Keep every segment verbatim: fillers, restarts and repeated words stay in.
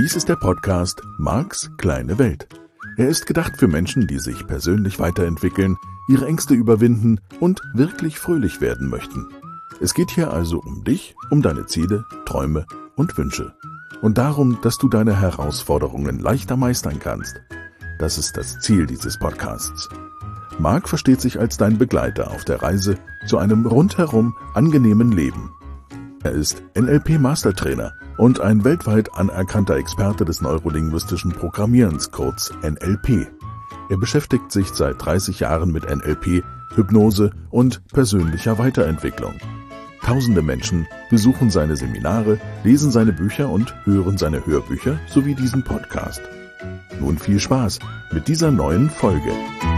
Dies ist der Podcast Marks kleine Welt. Er ist gedacht für Menschen, die sich persönlich weiterentwickeln, ihre Ängste überwinden und wirklich fröhlich werden möchten. Es geht hier also um dich, um deine Ziele, Träume und Wünsche. Und darum, dass du deine Herausforderungen leichter meistern kannst. Das ist das Ziel dieses Podcasts. Mark versteht sich als dein Begleiter auf der Reise zu einem rundherum angenehmen Leben. Er ist N L P-Mastertrainer und ein weltweit anerkannter Experte des neurolinguistischen Programmierens, kurz N L P. Er beschäftigt sich seit dreißig Jahren mit N L P, Hypnose und persönlicher Weiterentwicklung. Tausende Menschen besuchen seine Seminare, lesen seine Bücher und hören seine Hörbücher sowie diesen Podcast. Nun viel Spaß mit dieser neuen Folge.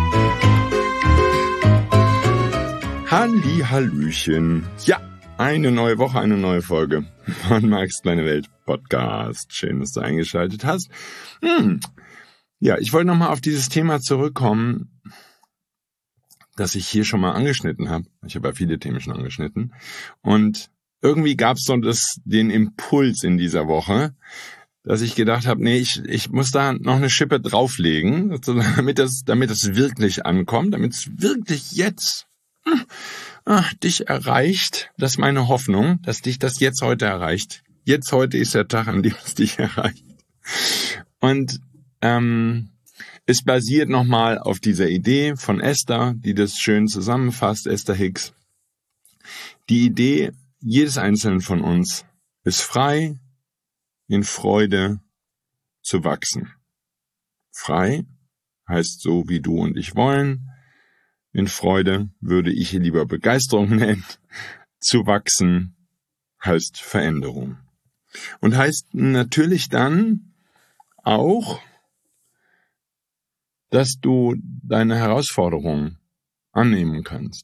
Halli, Hallöchen. Ja, eine neue Woche, eine neue Folge von Marks kleine Welt Podcast. Schön, dass du eingeschaltet hast. Hm. Ja, ich wollte nochmal auf dieses Thema zurückkommen, das ich hier schon mal angeschnitten habe. Ich habe ja viele Themen schon angeschnitten. Und irgendwie gab es so das, den Impuls in dieser Woche, dass ich gedacht habe, nee, ich, ich muss da noch eine Schippe drauflegen, damit das, damit das wirklich ankommt, damit es wirklich jetzt hm, ach, dich erreicht. Das ist meine Hoffnung, dass dich das jetzt heute erreicht. Jetzt heute ist der Tag, an dem es dich erreicht. Und ähm, es basiert nochmal auf dieser Idee von Esther, die das schön zusammenfasst, Esther Hicks. Die Idee jedes Einzelnen von uns ist frei, in Freude zu wachsen. Frei heißt so, wie du und ich wollen. In Freude würde ich lieber Begeisterung nennen. Zu wachsen heißt Veränderung. Und heißt natürlich dann auch, dass du deine Herausforderungen annehmen kannst.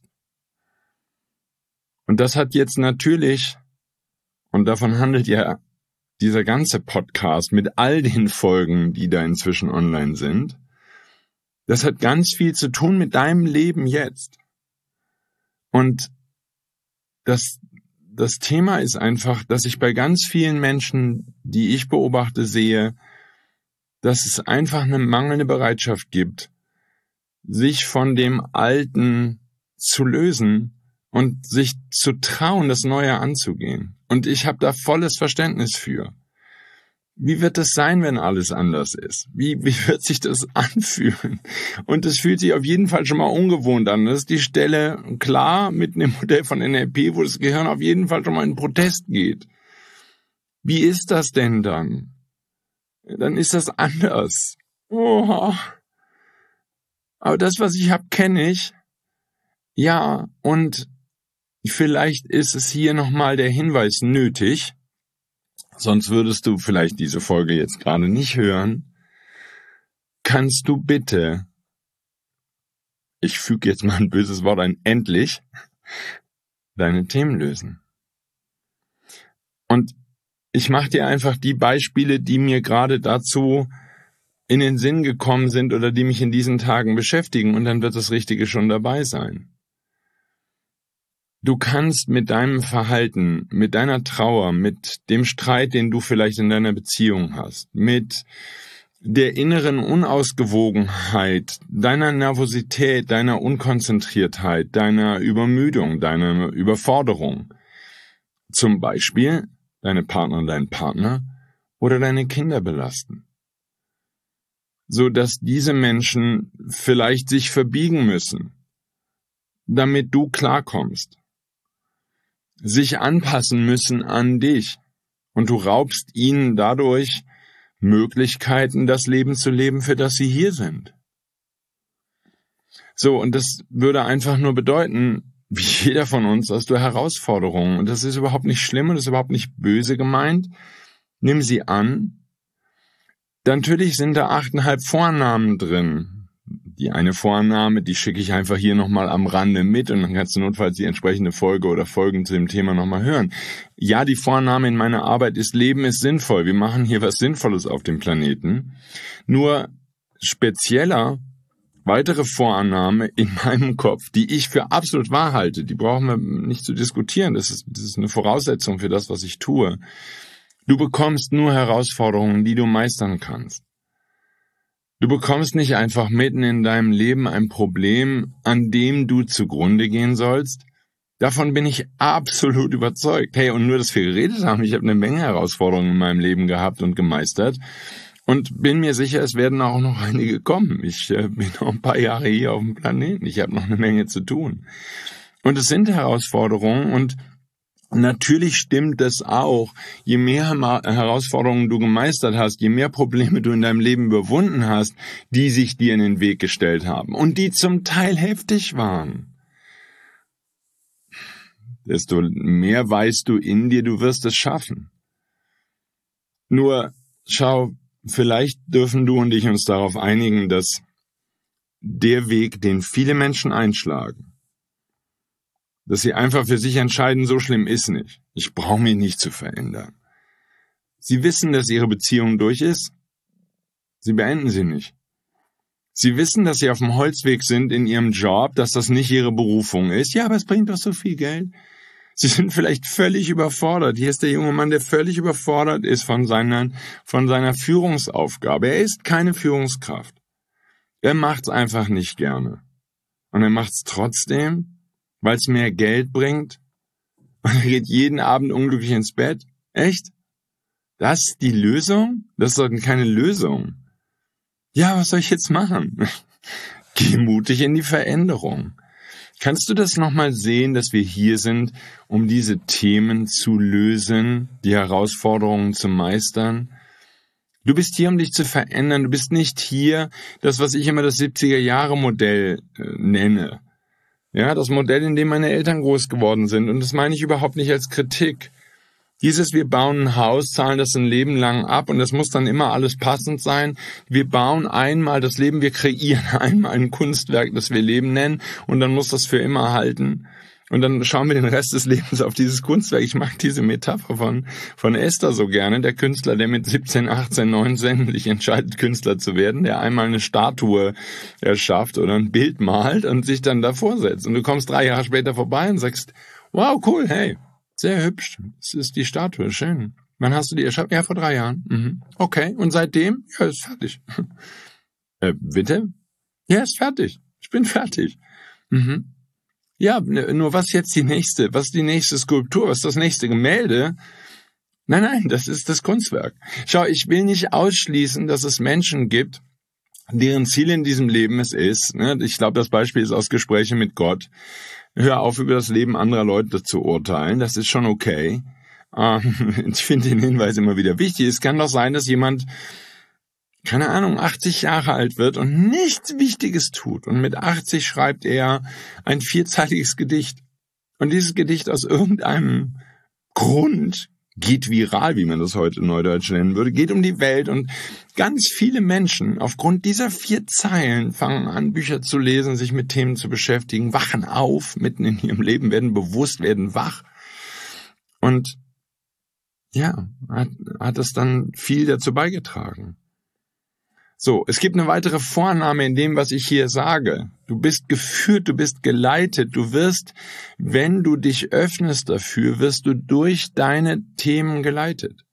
Und das hat jetzt natürlich, und davon handelt ja dieser ganze Podcast mit all den Folgen, die da inzwischen online sind, das hat ganz viel zu tun mit deinem Leben jetzt. Und das, das Thema ist einfach, dass ich bei ganz vielen Menschen, die ich beobachte, sehe, dass es einfach eine mangelnde Bereitschaft gibt, sich von dem Alten zu lösen und sich zu trauen, das Neue anzugehen. Und ich habe da volles Verständnis für. Wie wird es sein, wenn alles anders ist? Wie, wie wird sich das anfühlen? Und es fühlt sich auf jeden Fall schon mal ungewohnt an. Das ist die Stelle klar mit einem Modell von N L P, wo das Gehirn auf jeden Fall schon mal in Protest geht. Wie ist das denn dann? Dann ist das anders. Oh. Aber das, was ich habe, kenne ich. Ja, und vielleicht ist es hier nochmal der Hinweis nötig, sonst würdest du vielleicht diese Folge jetzt gerade nicht hören. Kannst du bitte, ich füge jetzt mal ein böses Wort ein, endlich, deine Themen lösen. Und ich mache dir einfach die Beispiele, die mir gerade dazu in den Sinn gekommen sind oder die mich in diesen Tagen beschäftigen, und dann wird das Richtige schon dabei sein. Du kannst mit deinem Verhalten, mit deiner Trauer, mit dem Streit, den du vielleicht in deiner Beziehung hast, mit der inneren Unausgewogenheit, deiner Nervosität, deiner Unkonzentriertheit, deiner Übermüdung, deiner Überforderung, zum Beispiel deine Partnerin, deinen Partner oder deine Kinder belasten, so dass diese Menschen vielleicht sich verbiegen müssen, damit du klarkommst, sich anpassen müssen an dich, und du raubst ihnen dadurch Möglichkeiten, das Leben zu leben, für das sie hier sind. So, und das würde einfach nur bedeuten, wie jeder von uns, hast du Herausforderungen, und das ist überhaupt nicht schlimm und das ist überhaupt nicht böse gemeint. Nimm sie an. Natürlich sind da achteinhalb Vornamen drin. Die eine Vorannahme, die schicke ich einfach hier nochmal am Rande mit, und dann kannst du notfalls die entsprechende Folge oder Folgen zu dem Thema nochmal hören. Ja, die Vorannahme in meiner Arbeit ist, Leben ist sinnvoll. Wir machen hier was Sinnvolles auf dem Planeten. Nur spezieller, weitere Vorannahme in meinem Kopf, die ich für absolut wahr halte, die brauchen wir nicht zu diskutieren. Das ist, das ist eine Voraussetzung für das, was ich tue. Du bekommst nur Herausforderungen, die du meistern kannst. Du bekommst nicht einfach mitten in deinem Leben ein Problem, an dem du zugrunde gehen sollst. Davon bin ich absolut überzeugt. Hey, und nur, dass wir geredet haben, ich habe eine Menge Herausforderungen in meinem Leben gehabt und gemeistert und bin mir sicher, es werden auch noch einige kommen. Ich äh, bin noch ein paar Jahre hier auf dem Planeten. Ich habe noch eine Menge zu tun. Und es sind Herausforderungen und natürlich stimmt es auch. Je mehr Herausforderungen du gemeistert hast, je mehr Probleme du in deinem Leben überwunden hast, die sich dir in den Weg gestellt haben und die zum Teil heftig waren, desto mehr weißt du in dir, du wirst es schaffen. Nur, schau, vielleicht dürfen du und ich uns darauf einigen, dass der Weg, den viele Menschen einschlagen, dass sie einfach für sich entscheiden, so schlimm ist nicht. Ich brauche mich nicht zu verändern. Sie wissen, dass ihre Beziehung durch ist. Sie beenden sie nicht. Sie wissen, dass sie auf dem Holzweg sind in ihrem Job, dass das nicht ihre Berufung ist. Ja, aber es bringt doch so viel Geld. Sie sind vielleicht völlig überfordert. Hier ist der junge Mann, der völlig überfordert ist von seiner, von seiner Führungsaufgabe. Er ist keine Führungskraft. Er macht's einfach nicht gerne. Und er macht's trotzdem, weil es mehr Geld bringt, und er geht jeden Abend unglücklich ins Bett. Echt? Das ist die Lösung? Das ist doch keine Lösung. Ja, was soll ich jetzt machen? Geh mutig in die Veränderung. Kannst du das nochmal sehen, dass wir hier sind, um diese Themen zu lösen, die Herausforderungen zu meistern? Du bist hier, um dich zu verändern. Du bist nicht hier, das, was ich immer das siebziger-Jahre-Modell äh, nenne. Ja, das Modell, in dem meine Eltern groß geworden sind. Und das meine ich überhaupt nicht als Kritik. Dieses, wir bauen ein Haus, zahlen das ein Leben lang ab und das muss dann immer alles passend sein. Wir bauen einmal das Leben, wir kreieren einmal ein Kunstwerk, das wir Leben nennen und dann muss das für immer halten. Und dann schauen wir den Rest des Lebens auf dieses Kunstwerk. Ich mag diese Metapher von, von Esther so gerne. Der Künstler, der mit siebzehn, achtzehn, neunzehn sich entscheidet, Künstler zu werden, der einmal eine Statue erschafft oder ein Bild malt und sich dann davor setzt. Und du kommst drei Jahre später vorbei und sagst, wow, cool, hey, sehr hübsch. Das ist die Statue, schön. Wann hast du die erschaffen? Ja, vor drei Jahren. Mhm. Okay, und seitdem? Ja, ist fertig. äh, bitte? Ja, ist fertig. Ich bin fertig. Mhm. Ja, nur was jetzt die nächste? Was ist die nächste Skulptur? Was ist das nächste Gemälde? Nein, nein, das ist das Kunstwerk. Schau, ich will nicht ausschließen, dass es Menschen gibt, deren Ziel in diesem Leben es ist. Ne? Ich glaube, das Beispiel ist aus Gesprächen mit Gott. Hör auf, über das Leben anderer Leute zu urteilen. Das ist schon okay. Ähm, ich finde den Hinweis immer wieder wichtig. Es kann doch sein, dass jemand, keine Ahnung, achtzig Jahre alt wird und nichts Wichtiges tut. Und mit achtzig schreibt er ein vierzeiliges Gedicht. Und dieses Gedicht aus irgendeinem Grund geht viral, wie man das heute neudeutsch nennen würde, geht um die Welt. Und ganz viele Menschen aufgrund dieser vier Zeilen fangen an, Bücher zu lesen, sich mit Themen zu beschäftigen, wachen auf, mitten in ihrem Leben, werden bewusst, werden wach. Und ja, hat, hat es dann viel dazu beigetragen. So, es gibt eine weitere Vorannahme in dem, was ich hier sage. Du bist geführt, du bist geleitet, du wirst, wenn du dich öffnest dafür, wirst du durch deine Themen geleitet.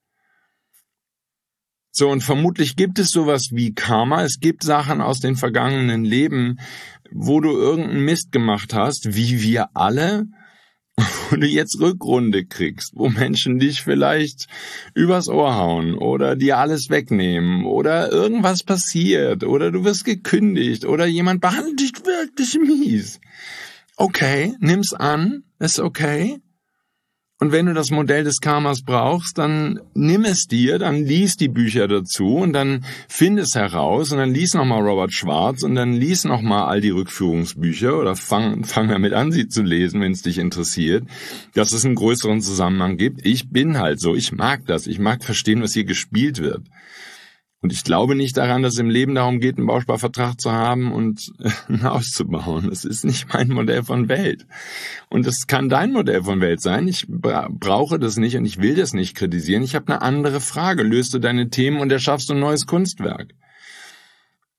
So, und vermutlich gibt es sowas wie Karma. Es gibt Sachen aus den vergangenen Leben, wo du irgendeinen Mist gemacht hast, wie wir alle, wo du jetzt Rückrunde kriegst, wo Menschen dich vielleicht übers Ohr hauen oder dir alles wegnehmen oder irgendwas passiert oder du wirst gekündigt oder jemand behandelt dich wirklich mies. Okay, nimm's an, ist okay. Und wenn du das Modell des Karmas brauchst, dann nimm es dir, dann lies die Bücher dazu und dann find es heraus und dann lies nochmal Robert Schwarz und dann lies nochmal all die Rückführungsbücher oder fang, fang damit an, sie zu lesen, wenn es dich interessiert, dass es einen größeren Zusammenhang gibt. Ich bin halt so, ich mag das, ich mag verstehen, was hier gespielt wird. Und ich glaube nicht daran, dass es im Leben darum geht, einen Bausparvertrag zu haben und ein Haus zu bauen. Das ist nicht mein Modell von Welt. Und das kann dein Modell von Welt sein. Ich bra- brauche das nicht und ich will das nicht kritisieren. Ich habe eine andere Frage. Löst du deine Themen und erschaffst du ein neues Kunstwerk?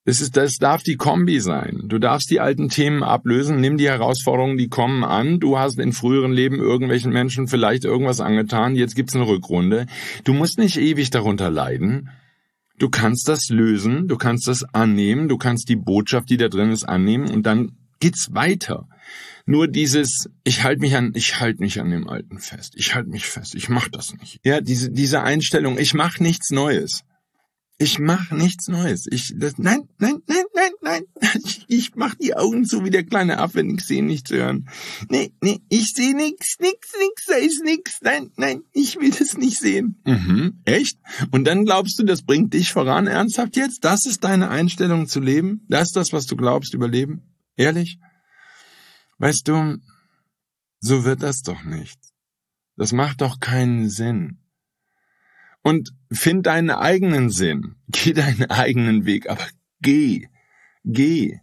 Es ist, das darf die Kombi sein. Du darfst die alten Themen ablösen, nimm die Herausforderungen, die kommen an. Du hast in früheren Leben irgendwelchen Menschen vielleicht irgendwas angetan, jetzt gibt's eine Rückrunde. Du musst nicht ewig darunter leiden. Du kannst das lösen, du kannst das annehmen, du kannst die Botschaft, die da drin ist, annehmen und dann geht's weiter. Nur dieses, ich halte mich an, ich halte mich an dem Alten fest. Ich halte mich fest, ich mach das nicht. Ja, diese, diese Einstellung, ich mach nichts Neues. Ich mach nichts Neues. Ich, das, nein, nein, nein, nein, nein. Ich, ich mach die Augen zu wie der kleine Affe, wenn ich sehe, nichts hören. Nee, nee, ich sehe nichts, nichts, nichts, da ist nichts. Nein, nein, ich will das nicht sehen. Mhm, echt? Und dann glaubst du, das bringt dich voran? Ernsthaft jetzt? Das ist deine Einstellung zu leben? Das ist das, was du glaubst über Leben? Ehrlich? Weißt du, so wird das doch nicht. Das macht doch keinen Sinn. Und find deinen eigenen Sinn. Geh deinen eigenen Weg, aber geh. Geh.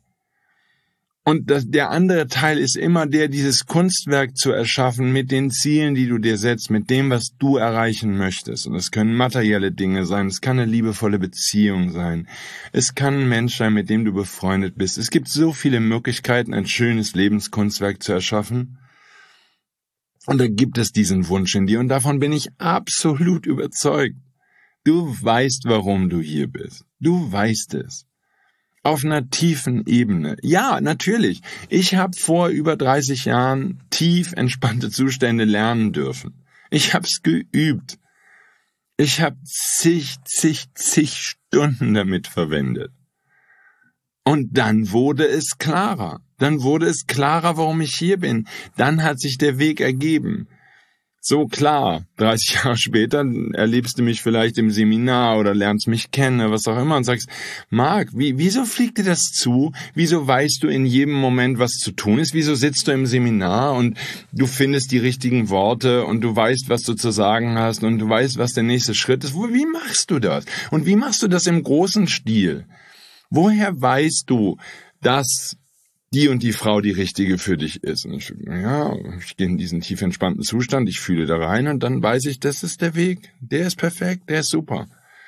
Und das, der andere Teil ist immer der, dieses Kunstwerk zu erschaffen mit den Zielen, die du dir setzt, mit dem, was du erreichen möchtest. Und es können materielle Dinge sein, es kann eine liebevolle Beziehung sein, es kann ein Mensch sein, mit dem du befreundet bist. Es gibt so viele Möglichkeiten, ein schönes Lebenskunstwerk zu erschaffen. Und da gibt es diesen Wunsch in dir und davon bin ich absolut überzeugt. Du weißt, warum du hier bist. Du weißt es. Auf einer tiefen Ebene. Ja, natürlich. Ich habe vor über dreißig Jahren tief entspannte Zustände lernen dürfen. Ich habe es geübt. Ich habe zig, zig, zig Stunden damit verwendet. Und dann wurde es klarer. Dann wurde es klarer, warum ich hier bin. Dann hat sich der Weg ergeben. So klar, dreißig Jahre später erlebst du mich vielleicht im Seminar oder lernst mich kennen, was auch immer, und sagst, Marc, wie, wieso fliegt dir das zu? Wieso weißt du in jedem Moment, was zu tun ist? Wieso sitzt du im Seminar und du findest die richtigen Worte und du weißt, was du zu sagen hast und du weißt, was der nächste Schritt ist? Wie machst du das? Und wie machst du das im großen Stil? Woher weißt du, dass die und die Frau die richtige für dich ist? Und ich, ja, ich gehe in diesen tief entspannten Zustand, ich fühle da rein und dann weiß ich, das ist der Weg. Der ist perfekt, der ist super.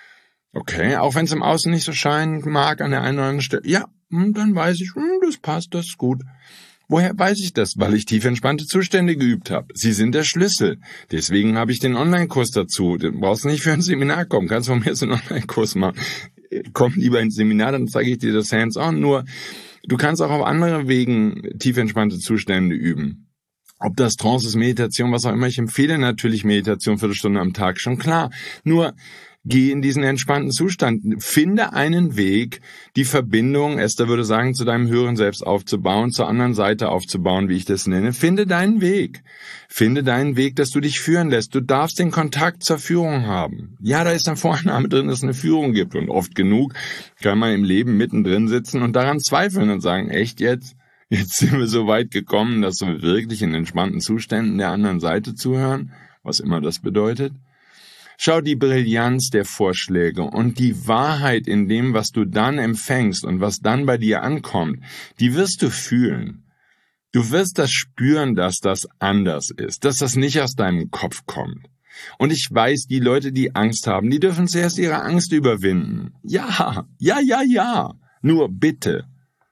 Okay, auch wenn es im Außen nicht so scheinen mag an der einen oder anderen Stelle. Ja, dann weiß ich, das passt, das ist gut. Woher weiß ich das? Weil ich tief entspannte Zustände geübt habe. Sie sind der Schlüssel. Deswegen habe ich den Online-Kurs dazu. Du brauchst nicht für ein Seminar kommen, kannst von mir so einen Online-Kurs machen. Komm lieber ins Seminar, dann zeige ich dir das hands-on. Nur, du kannst auch auf andere Wegen tief entspannte Zustände üben. Ob das Trance ist, Meditation, was auch immer. Ich empfehle natürlich Meditation Viertelstunde am Tag, schon klar. Nur, geh in diesen entspannten Zustand. Finde einen Weg, die Verbindung, Esther würde sagen, zu deinem höheren Selbst aufzubauen, zur anderen Seite aufzubauen, wie ich das nenne. Finde deinen Weg. Finde deinen Weg, dass du dich führen lässt. Du darfst den Kontakt zur Führung haben. Ja, da ist eine Vorname drin, dass es eine Führung gibt. Und oft genug kann man im Leben mittendrin sitzen und daran zweifeln und sagen, echt jetzt? Jetzt sind wir so weit gekommen, dass wir wirklich in entspannten Zuständen der anderen Seite zuhören, was immer das bedeutet. Schau die Brillanz der Vorschläge und die Wahrheit in dem, was du dann empfängst und was dann bei dir ankommt, die wirst du fühlen. Du wirst das spüren, dass das anders ist, dass das nicht aus deinem Kopf kommt. Und ich weiß, die Leute, die Angst haben, die dürfen zuerst ihre Angst überwinden. Ja, ja, ja, ja. Nur bitte,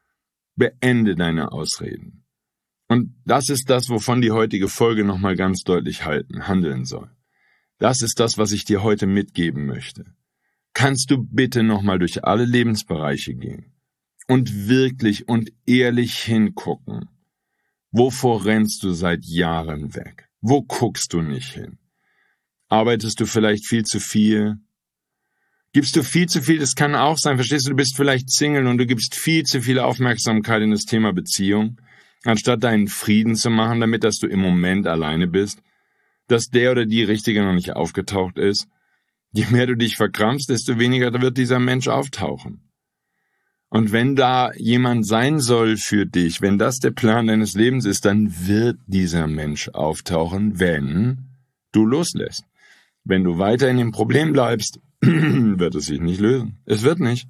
beende deine Ausreden. Und das ist das, wovon die heutige Folge nochmal ganz deutlich halten, handeln soll. Das ist das, was ich dir heute mitgeben möchte. Kannst du bitte nochmal durch alle Lebensbereiche gehen und wirklich und ehrlich hingucken. Wovor rennst du seit Jahren weg? Wo guckst du nicht hin? Arbeitest du vielleicht viel zu viel? Gibst du viel zu viel? Das kann auch sein, verstehst du, du bist vielleicht Single und du gibst viel zu viel Aufmerksamkeit in das Thema Beziehung, anstatt deinen Frieden zu machen, damit dass du im Moment alleine bist. Dass der oder die Richtige noch nicht aufgetaucht ist. Je mehr du dich verkrampfst, desto weniger wird dieser Mensch auftauchen. Und wenn da jemand sein soll für dich, wenn das der Plan deines Lebens ist, dann wird dieser Mensch auftauchen, wenn du loslässt. Wenn du weiter in dem Problem bleibst, wird es sich nicht lösen. Es wird nicht.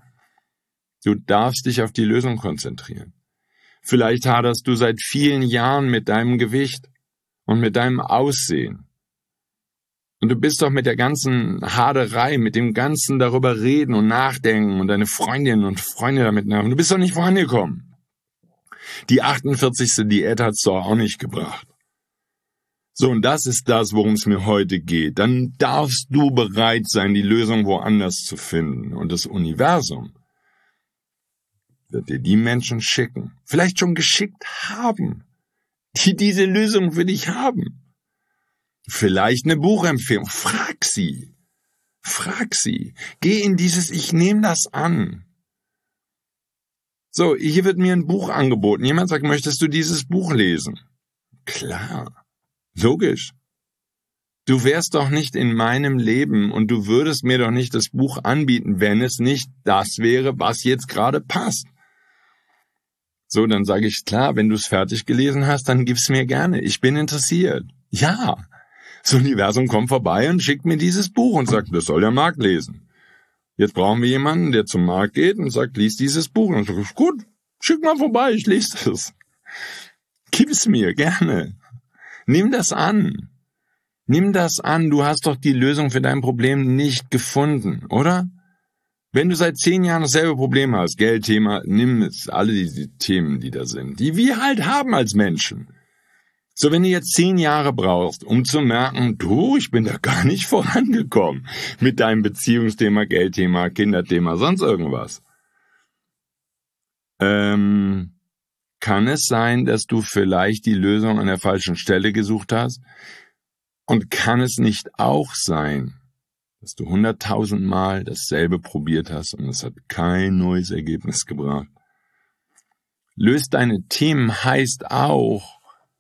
Du darfst dich auf die Lösung konzentrieren. Vielleicht haderst du seit vielen Jahren mit deinem Gewicht und mit deinem Aussehen. Und Und du bist doch mit der ganzen Haderei, mit dem ganzen darüber reden und nachdenken und deine Freundinnen und Freunde damit nerven. Du bist doch nicht vorangekommen. Die achtundvierzigste Diät hat's doch auch nicht gebracht. So, und das ist das, worum es mir heute geht. Dann darfst du bereit sein, die Lösung woanders zu finden. Und das Universum wird dir die Menschen schicken, vielleicht schon geschickt haben, die diese Lösung für dich haben. Vielleicht eine Buchempfehlung. Frag sie. Frag sie. Geh in dieses Ich nehme das an. So, hier wird mir ein Buch angeboten. Jemand sagt, möchtest du dieses Buch lesen? Klar. Logisch. Du wärst doch nicht in meinem Leben und du würdest mir doch nicht das Buch anbieten, wenn es nicht das wäre, was jetzt gerade passt. So, dann sage ich, klar, wenn du es fertig gelesen hast, dann gib's mir gerne. Ich bin interessiert. Ja. Das Universum kommt vorbei und schickt mir dieses Buch und sagt, das soll der Markt lesen. Jetzt brauchen wir jemanden, der zum Markt geht und sagt, lies dieses Buch. Und ich sage, gut, schick mal vorbei, ich lese das. Gib es mir, gerne. Nimm das an. Nimm das an, du hast doch die Lösung für dein Problem nicht gefunden, oder? Wenn du seit zehn Jahren dasselbe Problem hast, Geldthema, nimm es, alle diese Themen, die da sind, die wir halt haben als Menschen. So, wenn du jetzt zehn Jahre brauchst, um zu merken, du, ich bin da gar nicht vorangekommen mit deinem Beziehungsthema, Geldthema, Kinderthema, sonst irgendwas. Ähm, kann es sein, dass du vielleicht die Lösung an der falschen Stelle gesucht hast? Und kann es nicht auch sein, dass du hunderttausendmal dasselbe probiert hast und es hat kein neues Ergebnis gebracht? Löst deine Themen heißt auch,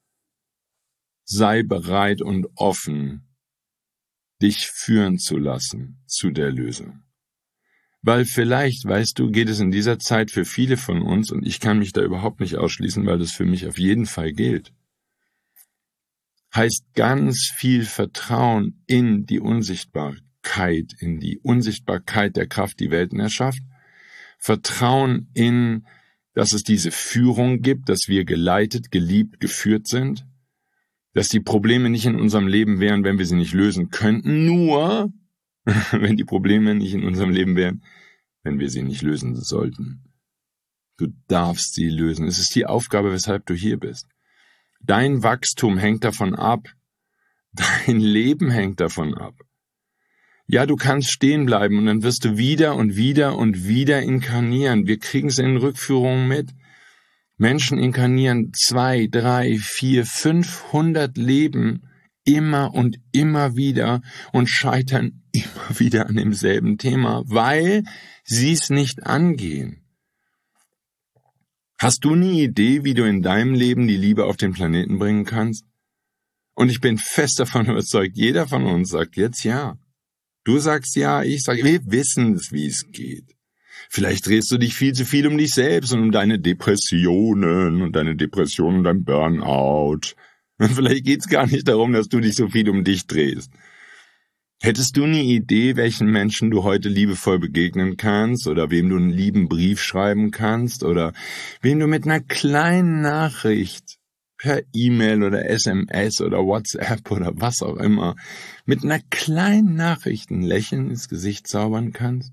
sei bereit und offen, dich führen zu lassen zu der Lösung. Weil vielleicht, weißt du, geht es in dieser Zeit für viele von uns, und ich kann mich da überhaupt nicht ausschließen, weil das für mich auf jeden Fall gilt, heißt ganz viel Vertrauen in die Unsichtbarkeit, in die Unsichtbarkeit der Kraft, die Welten erschafft, Vertrauen in, dass es diese Führung gibt, dass wir geleitet, geliebt, geführt sind, dass die Probleme nicht in unserem Leben wären, wenn wir sie nicht lösen könnten, nur wenn die Probleme nicht in unserem Leben wären, wenn wir sie nicht lösen sollten. Du darfst sie lösen. Es ist die Aufgabe, weshalb du hier bist. Dein Wachstum hängt davon ab. Dein Leben hängt davon ab. Ja, du kannst stehen bleiben und dann wirst du wieder und wieder und wieder inkarnieren. Wir kriegen es in Rückführungen mit. Menschen inkarnieren zwei, drei, vier, fünfhundert Leben immer und immer wieder und scheitern immer wieder an demselben Thema, weil sie es nicht angehen. Hast du eine Idee, wie du in deinem Leben die Liebe auf den Planeten bringen kannst? Und ich bin fest davon überzeugt, jeder von uns sagt jetzt ja. Du sagst ja, ich sage, wir wissen es, wie es geht. Vielleicht drehst du dich viel zu viel um dich selbst und um deine Depressionen und deine Depressionen und dein Burnout. Und vielleicht geht's gar nicht darum, dass du dich so viel um dich drehst. Hättest du eine Idee, welchen Menschen du heute liebevoll begegnen kannst oder wem du einen lieben Brief schreiben kannst oder wem du mit einer kleinen Nachricht per E-Mail oder S M S oder WhatsApp oder was auch immer mit einer kleinen Nachricht ein Lächeln ins Gesicht zaubern kannst?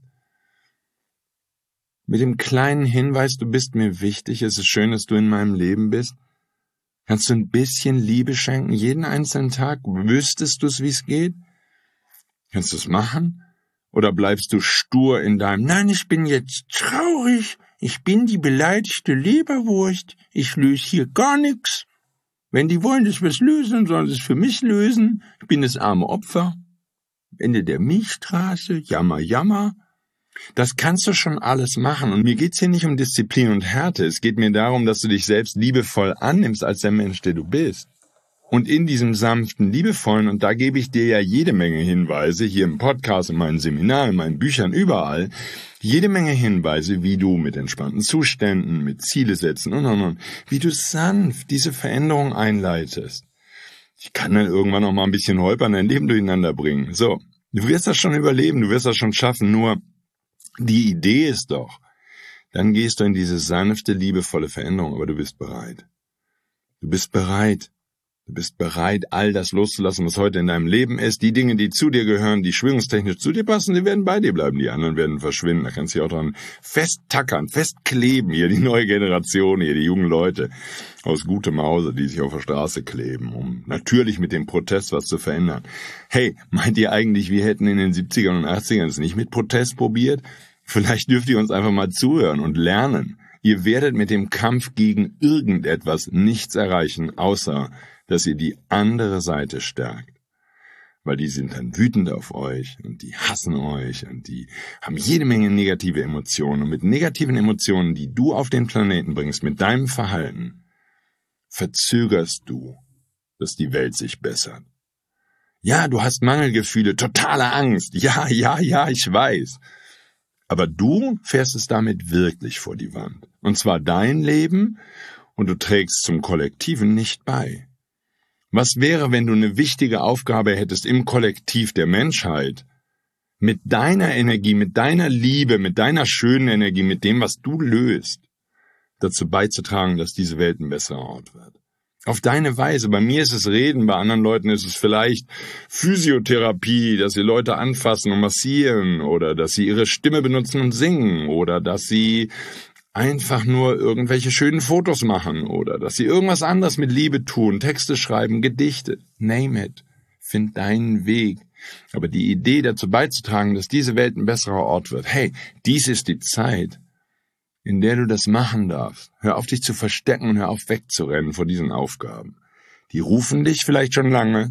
Mit dem kleinen Hinweis, du bist mir wichtig, es ist schön, dass du in meinem Leben bist. Kannst du ein bisschen Liebe schenken, jeden einzelnen Tag? Wüsstest du es, wie es geht? Kannst du es machen? Oder bleibst du stur in deinem, nein, ich bin jetzt traurig, ich bin die beleidigte Leberwurst, ich löse hier gar nichts. Wenn die wollen, dass wir es lösen, sollen sie es für mich lösen. Ich bin das arme Opfer. Ende der Milchstraße, jammer, jammer. Das kannst du schon alles machen. Und mir geht's hier nicht um Disziplin und Härte. Es geht mir darum, dass du dich selbst liebevoll annimmst als der Mensch, der du bist. Und in diesem sanften, liebevollen, und da gebe ich dir ja jede Menge Hinweise, hier im Podcast, in meinen Seminaren, in meinen Büchern, überall, jede Menge Hinweise, wie du mit entspannten Zuständen, mit Ziele setzen und, und, und, wie du sanft diese Veränderung einleitest. Ich kann dann irgendwann noch mal ein bisschen holpern, dein Leben durcheinander bringen. So, du wirst das schon überleben, du wirst das schon schaffen, nur die Idee ist doch, dann gehst du in diese sanfte, liebevolle Veränderung, aber du bist bereit. Du bist bereit. Du bist bereit, all das loszulassen, was heute in deinem Leben ist. Die Dinge, die zu dir gehören, die schwingungstechnisch zu dir passen, die werden bei dir bleiben. Die anderen werden verschwinden. Da kannst du dich auch dran festtackern, festkleben. Hier die neue Generation, hier die jungen Leute aus gutem Hause, die sich auf der Straße kleben, um natürlich mit dem Protest was zu verändern. Hey, meint ihr eigentlich, wir hätten in den siebzigern und achtzigern es nicht mit Protest probiert? Vielleicht dürft ihr uns einfach mal zuhören und lernen. Ihr werdet mit dem Kampf gegen irgendetwas nichts erreichen, außer dass ihr die andere Seite stärkt. Weil die sind dann wütend auf euch und die hassen euch und die haben jede Menge negative Emotionen. Und mit negativen Emotionen, die du auf den Planeten bringst, mit deinem Verhalten, verzögerst du, dass die Welt sich bessert. Ja, du hast Mangelgefühle, totale Angst. Ja, ja, ja, ich weiß. Aber du fährst es damit wirklich vor die Wand. Und zwar dein Leben und du trägst zum Kollektiven nicht bei. Was wäre, wenn du eine wichtige Aufgabe hättest im Kollektiv der Menschheit, mit deiner Energie, mit deiner Liebe, mit deiner schönen Energie, mit dem, was du löst, dazu beizutragen, dass diese Welt ein besserer Ort wird? Auf deine Weise. Bei mir ist es Reden, bei anderen Leuten ist es vielleicht Physiotherapie, dass sie Leute anfassen und massieren oder dass sie ihre Stimme benutzen und singen oder dass sie einfach nur irgendwelche schönen Fotos machen oder dass sie irgendwas anderes mit Liebe tun, Texte schreiben, Gedichte, name it. Find deinen Weg. Aber die Idee dazu beizutragen, dass diese Welt ein besserer Ort wird, hey, dies ist die Zeit, in der du das machen darfst. Hör auf, dich zu verstecken und hör auf, wegzurennen vor diesen Aufgaben. Die rufen dich vielleicht schon lange.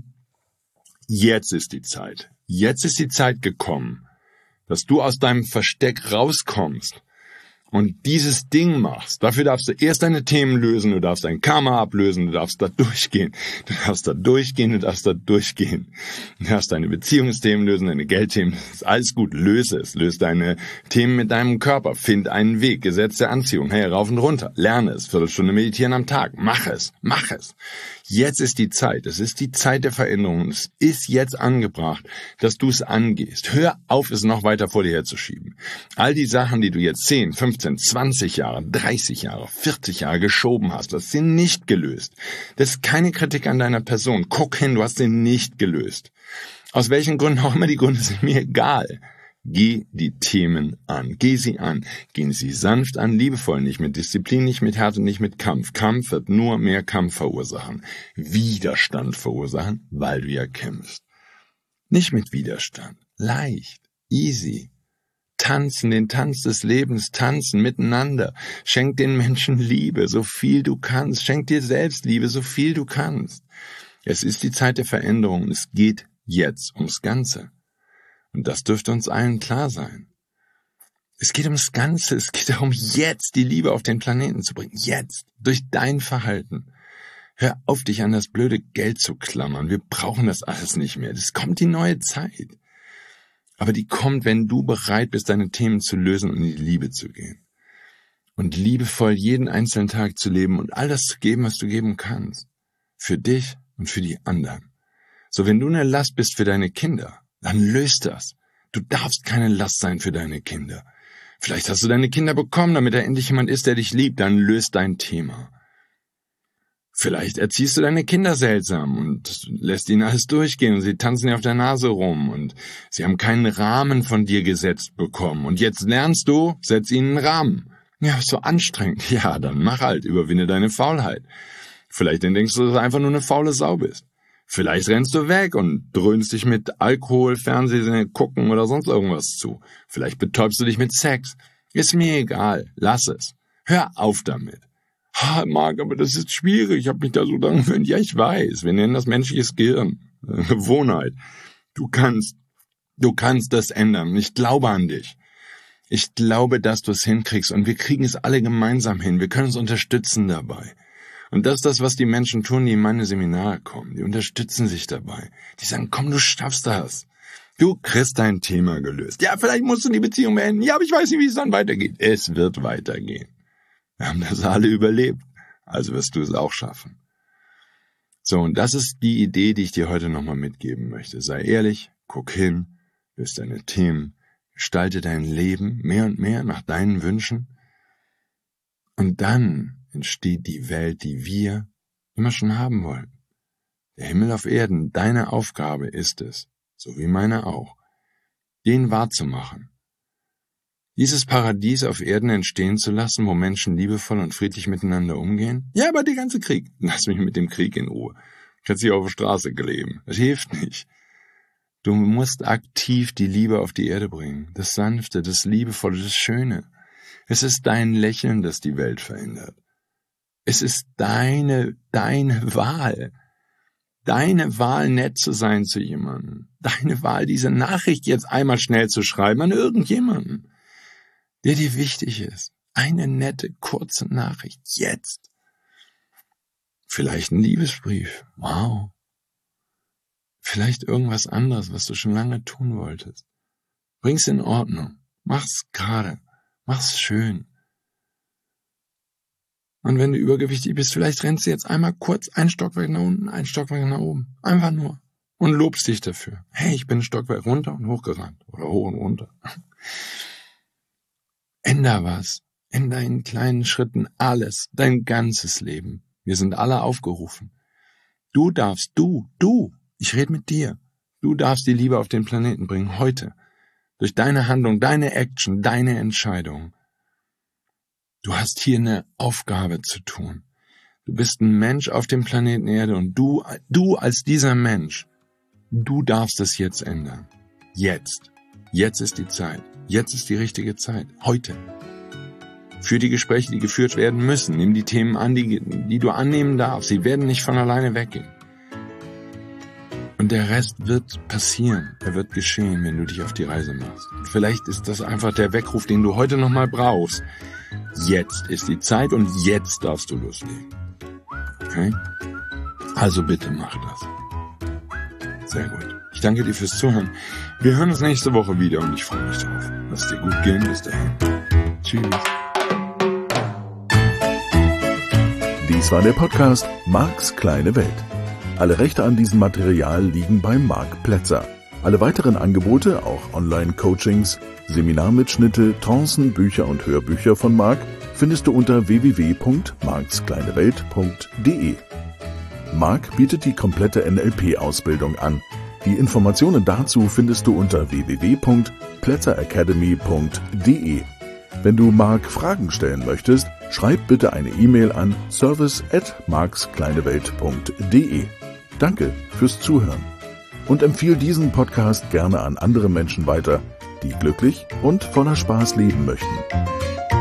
Jetzt ist die Zeit. Jetzt ist die Zeit gekommen, dass du aus deinem Versteck rauskommst und dieses Ding machst. Dafür darfst du erst deine Themen lösen, du darfst dein Karma ablösen, du darfst da durchgehen, du darfst da durchgehen, du darfst da durchgehen. Du darfst deine Beziehungsthemen lösen, deine Geldthemen, das ist alles gut, löse es, löse deine Themen mit deinem Körper, find einen Weg, Gesetz der Anziehung, hey, rauf und runter, lerne es, Viertelstunde meditieren am Tag, mach es, mach es. Jetzt ist die Zeit, es ist die Zeit der Veränderung, es ist jetzt angebracht, dass du es angehst. Hör auf, es noch weiter vor dir herzuschieben. All die Sachen, die du jetzt zehn, fünfzehn, zwanzig Jahre, dreißig Jahre, vierzig Jahre geschoben hast, das sind nicht gelöst. Das ist keine Kritik an deiner Person. Guck hin, du hast sie nicht gelöst. Aus welchen Gründen auch immer, die Gründe sind mir egal. Geh die Themen an. Geh sie an. Gehen sie sanft an, liebevoll, nicht mit Disziplin, nicht mit Härte, nicht mit Kampf. Kampf wird nur mehr Kampf verursachen. Widerstand verursachen, weil du ja kämpfst. Nicht mit Widerstand. Leicht. Easy. Tanzen, den Tanz des Lebens, tanzen miteinander. Schenk den Menschen Liebe, so viel du kannst. Schenk dir selbst Liebe, so viel du kannst. Es ist die Zeit der Veränderung und es geht jetzt ums Ganze. Und das dürfte uns allen klar sein. Es geht ums Ganze, es geht darum, jetzt die Liebe auf den Planeten zu bringen. Jetzt, durch dein Verhalten. Hör auf, dich an das blöde Geld zu klammern. Wir brauchen das alles nicht mehr. Es kommt die neue Zeit. Aber die kommt, wenn du bereit bist, deine Themen zu lösen und in die Liebe zu gehen. Und liebevoll jeden einzelnen Tag zu leben und all das zu geben, was du geben kannst. Für dich und für die anderen. So, wenn du eine Last bist für deine Kinder, dann löst das. Du darfst keine Last sein für deine Kinder. Vielleicht hast du deine Kinder bekommen, damit da endlich jemand ist, der dich liebt. Dann löst dein Thema. Vielleicht erziehst du deine Kinder seltsam und lässt ihnen alles durchgehen und sie tanzen dir auf der Nase rum und sie haben keinen Rahmen von dir gesetzt bekommen. Und jetzt lernst du, setz ihnen einen Rahmen. Ja, ist so anstrengend. Ja, dann mach halt, überwinde deine Faulheit. Vielleicht denkst du, dass du einfach nur eine faule Sau bist. Vielleicht rennst du weg und dröhnst dich mit Alkohol, Fernsehen, Gucken oder sonst irgendwas zu. Vielleicht betäubst du dich mit Sex. Ist mir egal, lass es. Hör auf damit. Ha, Marc, aber das ist schwierig, ich habe mich da so dran gewöhnt. Ja, ich weiß, wir nennen das menschliches Gehirn. Gewohnheit. Du kannst, du kannst das ändern. Ich glaube an dich. Ich glaube, dass du es hinkriegst und wir kriegen es alle gemeinsam hin. Wir können uns unterstützen dabei. Und das ist das, was die Menschen tun, die in meine Seminare kommen. Die unterstützen sich dabei. Die sagen, komm, du schaffst das. Du kriegst dein Thema gelöst. Ja, vielleicht musst du die Beziehung beenden. Ja, aber ich weiß nicht, wie es dann weitergeht. Es wird weitergehen. Wir haben das alle überlebt. Also wirst du es auch schaffen. So, und das ist die Idee, die ich dir heute nochmal mitgeben möchte. Sei ehrlich, guck hin, löse deine Themen, gestalte dein Leben mehr und mehr nach deinen Wünschen. Und dann entsteht die Welt, die wir immer schon haben wollten. Der Himmel auf Erden, deine Aufgabe ist es, so wie meine auch, den wahrzumachen. Dieses Paradies auf Erden entstehen zu lassen, wo Menschen liebevoll und friedlich miteinander umgehen? Ja, aber der ganze Krieg. Lass mich mit dem Krieg in Ruhe. Kannst dich auf der Straße kleben. Das hilft nicht. Du musst aktiv die Liebe auf die Erde bringen. Das Sanfte, das Liebevolle, das Schöne. Es ist dein Lächeln, das die Welt verändert. Es ist deine, deine Wahl. Deine Wahl, nett zu sein zu jemandem. Deine Wahl, diese Nachricht jetzt einmal schnell zu schreiben an irgendjemanden, der dir wichtig ist. Eine nette, kurze Nachricht. Jetzt. Vielleicht ein Liebesbrief. Wow. Vielleicht irgendwas anderes, was du schon lange tun wolltest. Bring's in Ordnung. Mach's gerade. Mach's schön. Und wenn du übergewichtig bist, vielleicht rennst du jetzt einmal kurz ein Stockwerk nach unten, ein Stockwerk nach oben. Einfach nur. Und lobst dich dafür. Hey, ich bin ein Stockwerk runter und hochgerannt. Oder hoch und runter. Änder was. In deinen kleinen Schritten alles. Dein ganzes Leben. Wir sind alle aufgerufen. Du darfst, du, du. Ich rede mit dir. Du darfst die Liebe auf den Planeten bringen. Heute. Durch deine Handlung, deine Action, deine Entscheidung. Du hast hier eine Aufgabe zu tun. Du bist ein Mensch auf dem Planeten Erde und du, du als dieser Mensch, du darfst es jetzt ändern. Jetzt. Jetzt ist die Zeit. Jetzt ist die richtige Zeit. Heute. Für die Gespräche, die geführt werden müssen, nimm die Themen an, die, die du annehmen darfst. Sie werden nicht von alleine weggehen. Und der Rest wird passieren. Er wird geschehen, wenn du dich auf die Reise machst. Und vielleicht ist das einfach der Weckruf, den du heute nochmal brauchst. Jetzt ist die Zeit und jetzt darfst du loslegen. Okay? Also bitte mach das. Sehr gut. Ich danke dir fürs Zuhören. Wir hören uns nächste Woche wieder und ich freue mich drauf. Lass es dir gut gehen. Bis dahin. Tschüss. Dies war der Podcast Marks kleine Welt. Alle Rechte an diesem Material liegen bei Mark Plätzer. Alle weiteren Angebote, auch Online-Coachings, Seminarmitschnitte, Trancen, Bücher und Hörbücher von Mark findest du unter w w w punkt marks kleine welt punkt d e. Mark bietet die komplette N L P-Ausbildung an. Die Informationen dazu findest du unter w w w punkt plätzer academy punkt d e. Wenn du Mark Fragen stellen möchtest, schreib bitte eine E-Mail an service at marks kleine welt punkt d e. Danke fürs Zuhören und empfehle diesen Podcast gerne an andere Menschen weiter, die glücklich und voller Spaß leben möchten.